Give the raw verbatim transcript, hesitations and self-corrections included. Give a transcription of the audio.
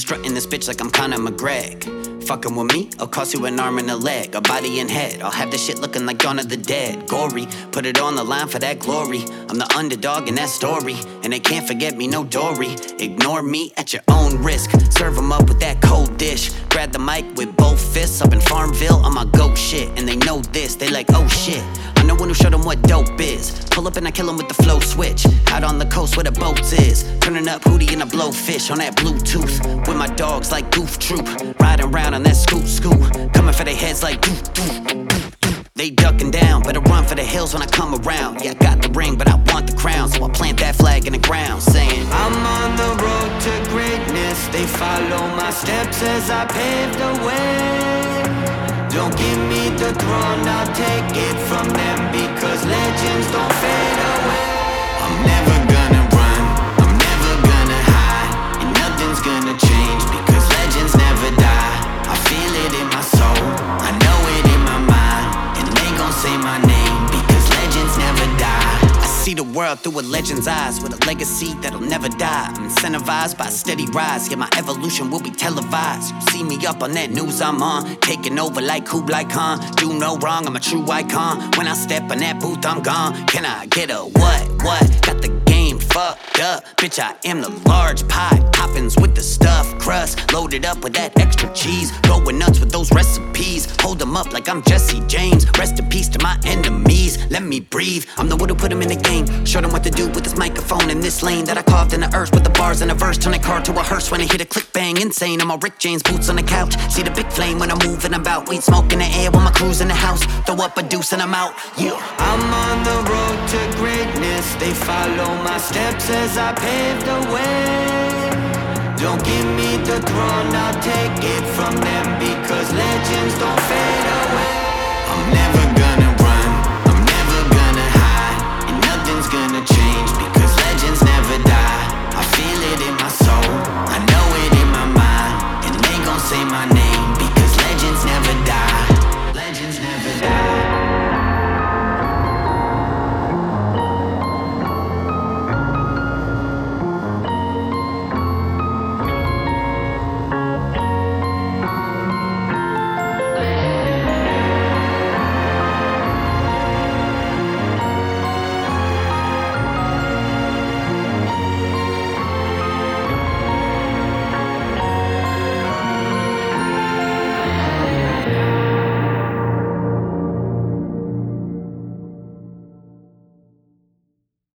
Strutting this bitch like I'm Conor McGregor. Fucking with me, I'll cost you an arm and a leg, a body and head. I'll have this shit looking like Dawn of the Dead. Gory, put it on the line for that glory. I'm the underdog in that story, and they can't forget me, no Dory. Ignore me at your own risk. Serve them up with that cold dish. Grab the mic with both fists. Up in Farmville, I'm a goat shit, and they know this. They like, oh shit, I'm the one who showed them what dope is. Pull up and I kill them with the flow switch. Out on the coast where the boats is. Turning up Hootie and a blowfish on that Bluetooth. With my dogs like Goof Troop. Riding around on that scoot scoot. Coming for their heads like doo doo doo doo. They ducking down, better run for the hills when I come around. Yeah, I got the ring, but I want the crown, so I plant that flag in the ground, saying I'm on the road to greatness. They follow my steps as I pave the way. Don't give me the throne, I'll take it from them, because legends don't fade away. I'm never gonna run, I'm never gonna hide, and nothing's gonna change, because legends never die. I feel it in my soul, I know it in my mind, and they gon' say my name, because legends never die. I see the world through a legend's eyes, with a legacy that'll never die. I'm incentivized by a steady rise, yeah, my evolution will be televised. You see me up on that news I'm on, taking over like Kublai Khan. Do no wrong, I'm a true icon. When I step in that booth, I'm gone. Can I get a what, what? Got the game fucked up, bitch, I am the large pie. Toppings with the stuffed crust, loaded up with that extra cheese. Going nuts with those recipes, hold them up like I'm Jesse James. Rest in peace to my enemies, let me breathe. I'm the one who put them in the game, showed them what to do with this microphone in this lane that I carved in the earth with the bars in a verse. Turn a car to a hearse when I hit a click bang, insane. I'm a Rick James, boots on the couch, see the big flame when I'm moving about. Weed smoke in the air when my crew's in the house, throw up a deuce and I'm out, yeah. I'm on the road to greatness, they follow my steps as I pave the way. Don't give me the throne, I'll take it from them, because legends don't fade away. I'm never gonna run, I'm never gonna hide, and nothing's gonna change, because legends never die. I feel it in my soul, I know it in my mind, and they gon' say my name.